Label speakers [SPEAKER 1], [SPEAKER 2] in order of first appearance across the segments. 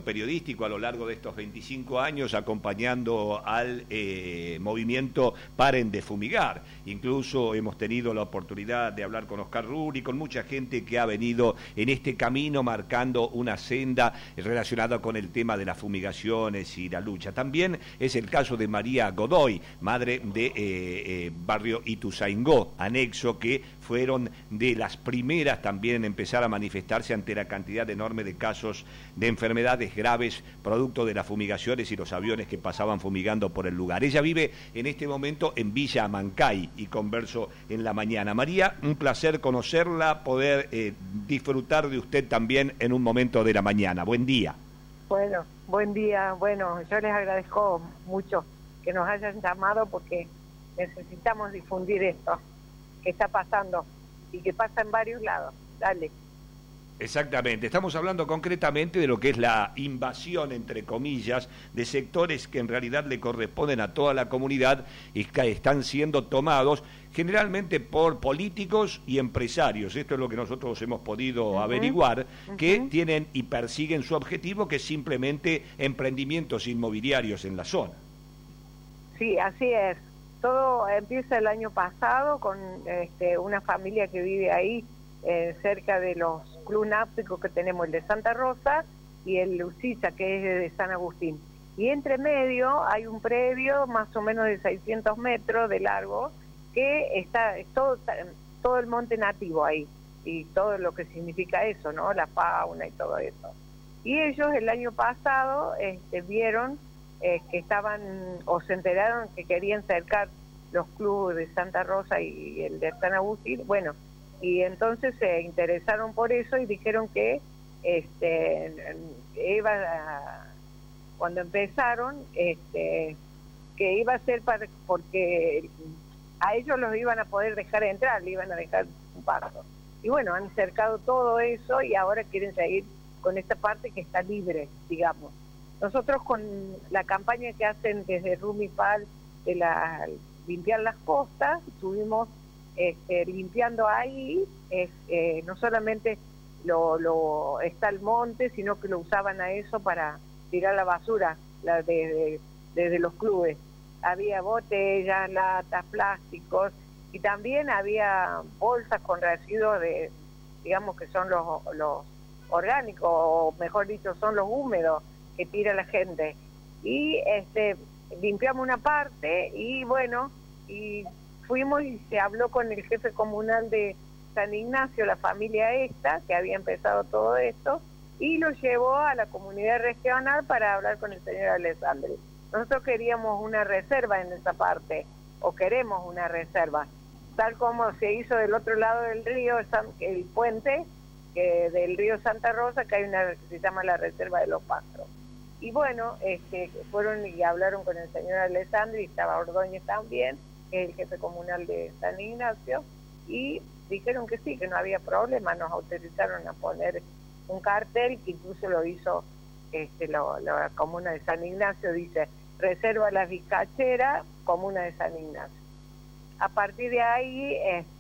[SPEAKER 1] periodístico a lo largo de estos 25 años acompañando al movimiento Paren de Fumigar. Incluso hemos tenido la oportunidad de hablar con Oscar Ruri, con mucha gente que ha venido en este camino marcando una senda relacionada con el tema de las fumigaciones y la lucha. También es el caso de María Godoy, madre de barrio Ituzaingó, anexo, que fueron de las primeras también en empezar a manifestarse ante la cantidad enorme de casos de enfermedades graves producto de las fumigaciones y los aviones que pasaban fumigando por el lugar. Ella vive en este momento en Villa Amancay y converso en la mañana. María, un placer conocerla, poder disfrutar de usted también en un momento de la mañana. Buen día.
[SPEAKER 2] Bueno, buen día. Bueno, yo les agradezco mucho que nos hayan llamado porque necesitamos difundir esto que está pasando y que pasa en varios lados. Dale.
[SPEAKER 1] Exactamente, estamos hablando concretamente de lo que es la invasión, entre comillas, de sectores que en realidad le corresponden a toda la comunidad y que están siendo tomados generalmente por políticos y empresarios. Esto es lo que nosotros hemos podido averiguar, que tienen y persiguen su objetivo, que es simplemente emprendimientos inmobiliarios en la zona.
[SPEAKER 2] Sí, así es. Todo empieza el año pasado con una familia que vive ahí, cerca de los clubes náuticos que tenemos, el de Santa Rosa y el Lucilla, que es de San Agustín. Y entre medio hay un predio más o menos de 600 metros de largo, que está todo el monte nativo ahí, y todo lo que significa eso, ¿no? La fauna y todo eso. Y ellos el año pasado vieron que estaban, o se enteraron que querían cercar los clubes de Santa Rosa y el de San Agustín, bueno, y entonces se interesaron por eso y dijeron que cuando empezaron, que iba a ser porque a ellos los iban a poder dejar entrar, le iban a dejar un paso. Y bueno, han cercado todo eso y ahora quieren seguir con esta parte que está libre, digamos. Nosotros con la campaña que hacen desde Rumipal de limpiar las costas, estuvimos limpiando ahí, no solamente está el monte, sino que lo usaban a eso para tirar la basura desde los clubes. Había botellas, latas, plásticos, y también había bolsas con residuos digamos que son los orgánicos, o mejor dicho, son los húmedos que tira la gente. Y limpiamos una parte y bueno, y fuimos y se habló con el jefe comunal de San Ignacio, la familia esta, que había empezado todo esto, y lo llevó a la comunidad regional para hablar con el señor Alessandri. Nosotros queríamos una reserva en esa parte, o queremos una reserva, tal como se hizo del otro lado del río, el puente del río Santa Rosa, que hay una que se llama la Reserva de los Pastros. Y bueno, fueron y hablaron con el señor Alessandri, y estaba Ordóñez también, que es el jefe comunal de San Ignacio, y dijeron que sí, que no había problema. Nos autorizaron a poner un cartel, que incluso lo hizo la comuna de San Ignacio, dice: Reserva La Vizcachera, comuna de San Ignacio. A partir de ahí,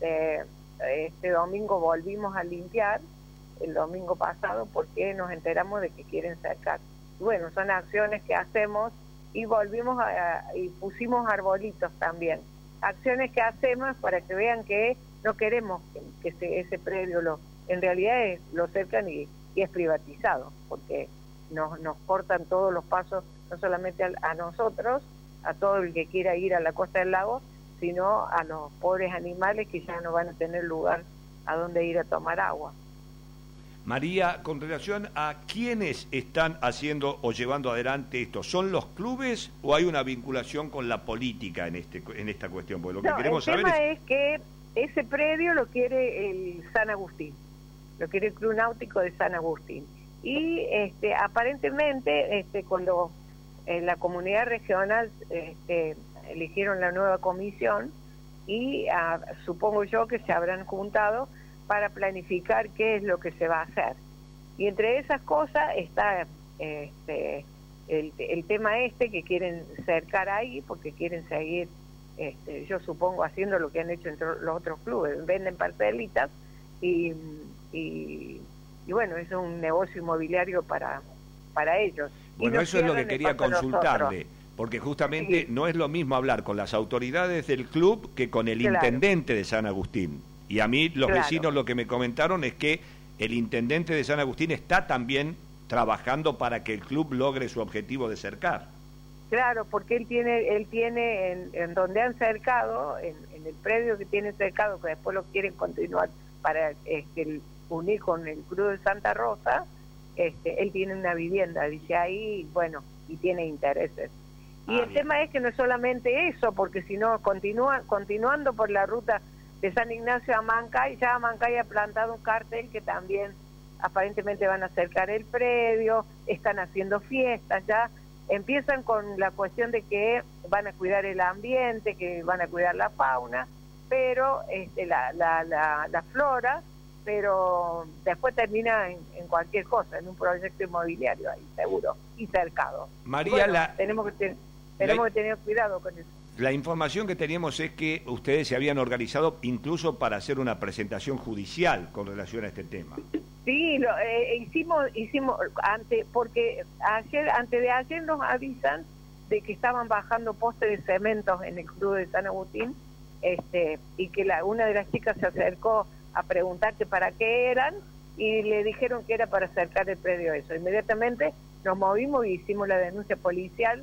[SPEAKER 2] este domingo volvimos a limpiar, el domingo pasado, porque nos enteramos de que quieren cercar. Y bueno, son acciones que hacemos, y volvimos y pusimos arbolitos también. Acciones que hacemos para que vean que no queremos que ese predio en realidad lo cercan y es privatizado, porque nos cortan todos los pasos, no solamente a nosotros, a todo el que quiera ir a la costa del lago, sino a los pobres animales que ya no van a tener lugar a donde ir a tomar agua.
[SPEAKER 1] María, con relación a quiénes están haciendo o llevando adelante esto, ¿son los clubes o hay una vinculación con la política en esta cuestión? Porque lo que queremos saber
[SPEAKER 2] el tema es que ese predio lo quiere el San Agustín, lo quiere el Club Náutico de San Agustín. Y aparentemente cuando la comunidad regional eligieron la nueva comisión, y supongo yo que se habrán juntado para planificar qué es lo que se va a hacer. Y entre esas cosas está el tema que quieren cercar ahí, porque quieren seguir, yo supongo, haciendo lo que han hecho entre los otros clubes, venden parcelitas y bueno, es un negocio inmobiliario para para ellos.
[SPEAKER 1] Bueno, eso es lo que quería consultarle, porque justamente
[SPEAKER 2] sí,
[SPEAKER 1] no es lo mismo hablar con las autoridades del club que con el intendente de San Agustín. Y a mí los vecinos lo que me comentaron es que el intendente de San Agustín está también trabajando para que el club logre su objetivo de cercar.
[SPEAKER 2] Claro, porque él tiene en donde han cercado, en el predio que tiene cercado, que después lo quieren continuar para unir con el Club de Santa Rosa, él tiene una vivienda, dice ahí, bueno, y tiene intereses. Y el tema es que no es solamente eso, porque si no, continuando por la ruta de San Ignacio a Mancay, ya Mancay ha plantado un cartel que también aparentemente van a acercar el predio, están haciendo fiestas, ya empiezan con la cuestión de que van a cuidar el ambiente, que van a cuidar la fauna, pero la flora, pero después termina en cualquier cosa, en un proyecto inmobiliario ahí, seguro, y cercado.
[SPEAKER 1] María,
[SPEAKER 2] bueno, tenemos que tener cuidado con eso.
[SPEAKER 1] La información que teníamos es que ustedes se habían organizado incluso para hacer una presentación judicial con relación a este tema.
[SPEAKER 2] Sí, hicimos porque antes de ayer nos avisan de que estaban bajando postes de cementos en el Club de San Agustín, y que una de las chicas se acercó a preguntarte para qué eran y le dijeron que era para acercar el predio a eso. Inmediatamente nos movimos y hicimos la denuncia policial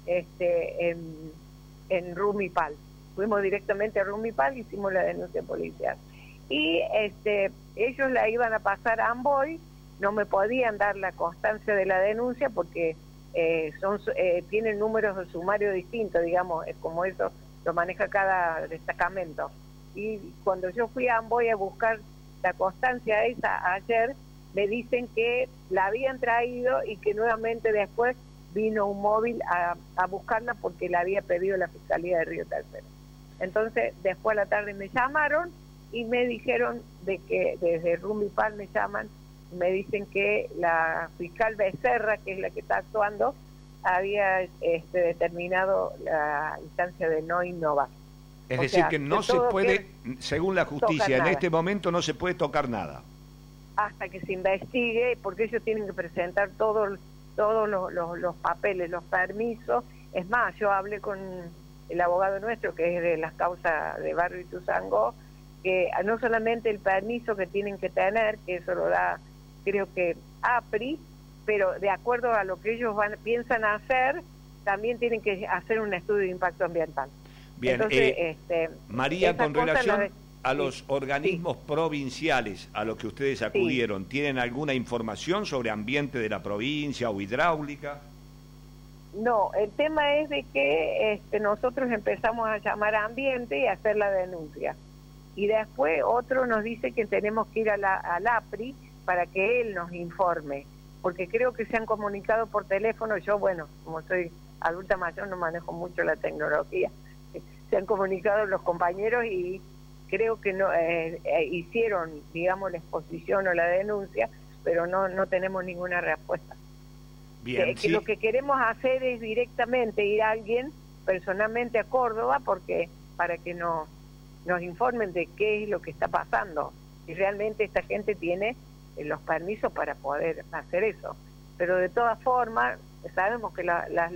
[SPEAKER 2] en Rumipal. Fuimos directamente a Rumipal y hicimos la denuncia policial. Y ellos la iban a pasar a Amboy, no me podían dar la constancia de la denuncia porque tienen números de sumario distintos, digamos, como eso lo maneja cada destacamento. Y cuando yo fui a Amboy a buscar la constancia esa ayer, me dicen que la habían traído y que nuevamente después vino un móvil a buscarla porque la había pedido la Fiscalía de Río Tercero. Entonces, después a la tarde me llamaron y me dijeron de que desde Rumipal me llaman, me dicen que la fiscal Becerra, que es la que está actuando, había determinado la instancia de no innovar.
[SPEAKER 1] Es decir, que no se puede, según la justicia, en este momento no se puede tocar nada.
[SPEAKER 2] Hasta que se investigue, porque ellos tienen que presentar todos los papeles, los permisos. Es más, yo hablé con el abogado nuestro, que es de las causas de Barrio Ituzaingó, que no solamente el permiso que tienen que tener, que eso lo da, creo que APRI, pero de acuerdo a lo que ellos piensan hacer, también tienen que hacer un estudio de impacto ambiental.
[SPEAKER 1] Bien, entonces, María, con relación a los organismos
[SPEAKER 2] sí,
[SPEAKER 1] provinciales a los que ustedes acudieron, ¿tienen alguna información sobre ambiente de la provincia o hidráulica?
[SPEAKER 2] No, el tema es de que nosotros empezamos a llamar a ambiente y a hacer la denuncia. Y después otro nos dice que tenemos que ir al APRI para que él nos informe, porque creo que se han comunicado por teléfono. Yo, bueno, como soy adulta mayor, no manejo mucho la tecnología. Se han comunicado los compañeros y creo que no hicieron, digamos, la exposición o la denuncia, pero no tenemos ninguna respuesta.
[SPEAKER 1] Bien,
[SPEAKER 2] que lo que queremos hacer es directamente ir a alguien personalmente a Córdoba para que nos informen de qué es lo que está pasando, y realmente esta gente tiene los permisos para poder hacer eso. Pero de todas formas sabemos que las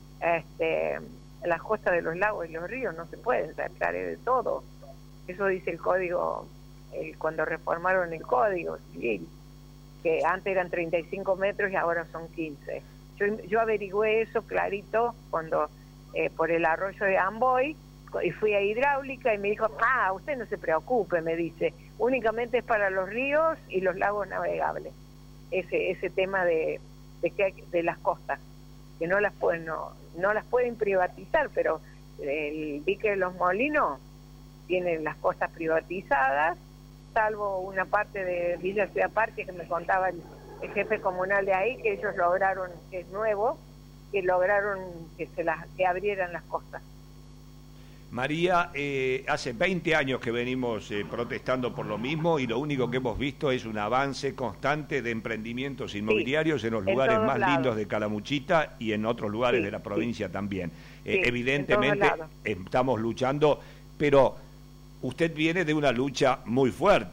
[SPEAKER 2] costas de los lagos y los ríos no se pueden cercar de todo. Eso dice el código, cuando reformaron el código civil, que antes eran 35 metros y ahora son 15. Yo averigüé eso clarito cuando por el arroyo de Amboy, y fui a hidráulica y me dijo, usted no se preocupe, me dice, únicamente es para los ríos y los lagos navegables. Ese tema de las costas, que no las pueden privatizar, pero el dique de los Molinos tiene las costas privatizadas, salvo una parte de Villa Ciudad Parque que me contaba el jefe comunal de ahí, que ellos lograron, que es nuevo, que lograron que abrieran las costas.
[SPEAKER 1] María, hace 20 años que venimos protestando por lo mismo y lo único que hemos visto es un avance constante de emprendimientos inmobiliarios en los lugares más lindos de Calamuchita y en otros lugares de la provincia también. Evidentemente estamos luchando, pero usted viene de una lucha muy fuerte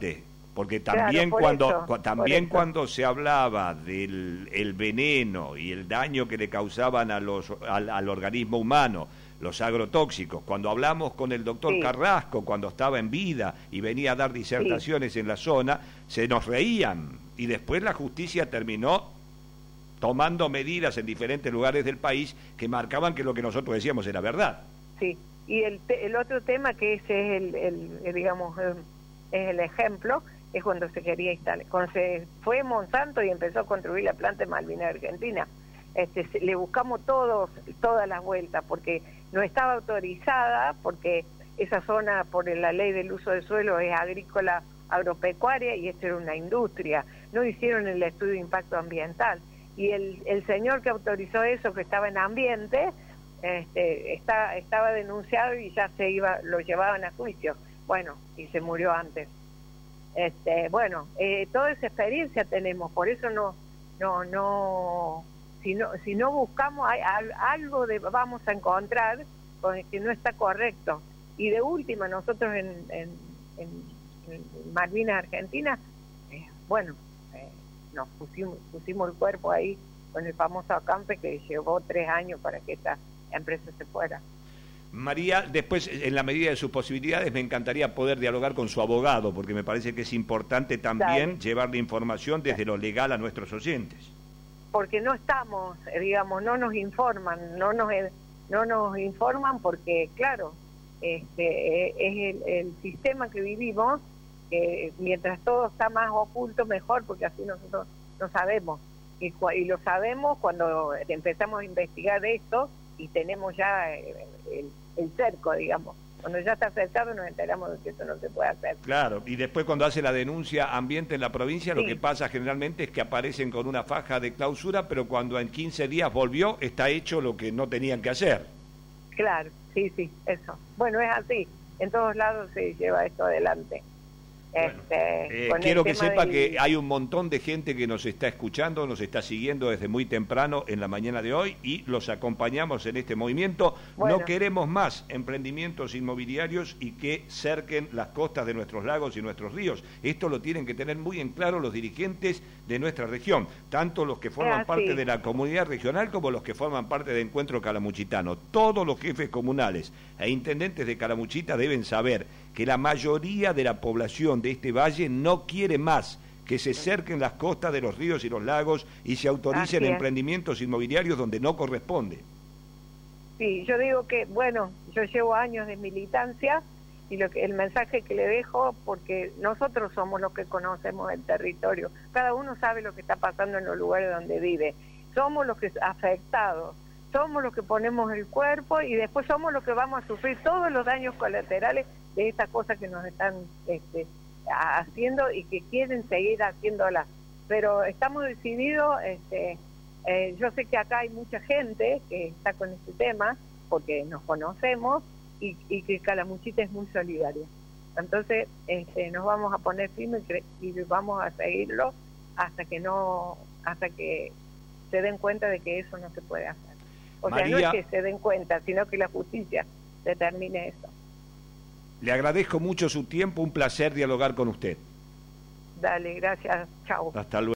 [SPEAKER 1] Porque también cuando se hablaba del el veneno y el daño que le causaban al organismo humano, los agrotóxicos, cuando hablamos con el doctor Carrasco, cuando estaba en vida y venía a dar disertaciones en la zona, se nos reían, y después la justicia terminó tomando medidas en diferentes lugares del país que marcaban que lo que nosotros decíamos era verdad.
[SPEAKER 2] Sí, y el otro tema que ese es digamos, es el ejemplo, es cuando se quería instalar, cuando se fue Monsanto y empezó a construir la planta de Malvinas Argentina. Le buscamos todas las vueltas, porque no estaba autorizada, porque esa zona, por la ley del uso del suelo, es agrícola agropecuaria, y esto era una industria. No hicieron el estudio de impacto ambiental, y el señor que autorizó eso, que estaba en ambiente, estaba denunciado y ya lo llevaban a juicio. Bueno, y se murió antes. Toda esa experiencia tenemos, por eso si no buscamos, algo vamos a encontrar con que no está correcto. Y de última, nosotros en Malvinas Argentina, nos pusimos el cuerpo ahí con el famoso acampe que llevó 3 años para que esta empresa se fuera.
[SPEAKER 1] María, después, en la medida de sus posibilidades, me encantaría poder dialogar con su abogado, porque me parece que es importante también llevarle información desde lo legal a nuestros oyentes.
[SPEAKER 2] Porque no estamos, digamos, no nos informan porque, claro, es el sistema que vivimos, que mientras todo está más oculto, mejor, porque así nosotros no sabemos. Y lo sabemos cuando empezamos a investigar esto y tenemos ya el cerco, digamos. Cuando ya está cercado nos enteramos de que eso no se puede hacer.
[SPEAKER 1] Claro, y después cuando hace la denuncia ambiente en la provincia, lo que pasa generalmente es que aparecen con una faja de clausura, pero cuando en 15 días volvió, está hecho lo que no tenían que hacer.
[SPEAKER 2] Claro, sí, eso. Bueno, es así. En todos lados se lleva esto adelante.
[SPEAKER 1] Bueno, quiero que sepa que hay un montón de gente que nos está escuchando, nos está siguiendo desde muy temprano en la mañana de hoy, y los acompañamos en este movimiento. No queremos más emprendimientos inmobiliarios y que cerquen las costas de nuestros lagos y nuestros ríos. Esto lo tienen que tener muy en claro los dirigentes de nuestra región, tanto los que forman parte de la comunidad regional como los que forman parte de Encuentro Calamuchitano. Todos los jefes comunales e intendentes de Calamuchita deben saber que la mayoría de la población de este valle no quiere más que se cerquen las costas de los ríos y los lagos y se autoricen emprendimientos inmobiliarios donde no corresponde.
[SPEAKER 2] Sí, yo digo que, yo llevo años de militancia, y el mensaje que le dejo, porque nosotros somos los que conocemos el territorio, cada uno sabe lo que está pasando en los lugares donde vive, somos los que afectados, somos los que ponemos el cuerpo, y después somos los que vamos a sufrir todos los daños colaterales de estas cosas que nos están haciendo y que quieren seguir haciéndolas. Pero estamos decididos, yo sé que acá hay mucha gente que está con este tema, porque nos conocemos, y que Calamuchita es muy solidaria. Entonces nos vamos a poner firmes y vamos a seguirlo hasta que se den cuenta de que eso no se puede hacer. Sea, no es que se den cuenta, sino que la justicia determine eso.
[SPEAKER 1] Le agradezco mucho su tiempo, un placer dialogar con usted.
[SPEAKER 2] Dale, gracias, chao.
[SPEAKER 1] Hasta luego.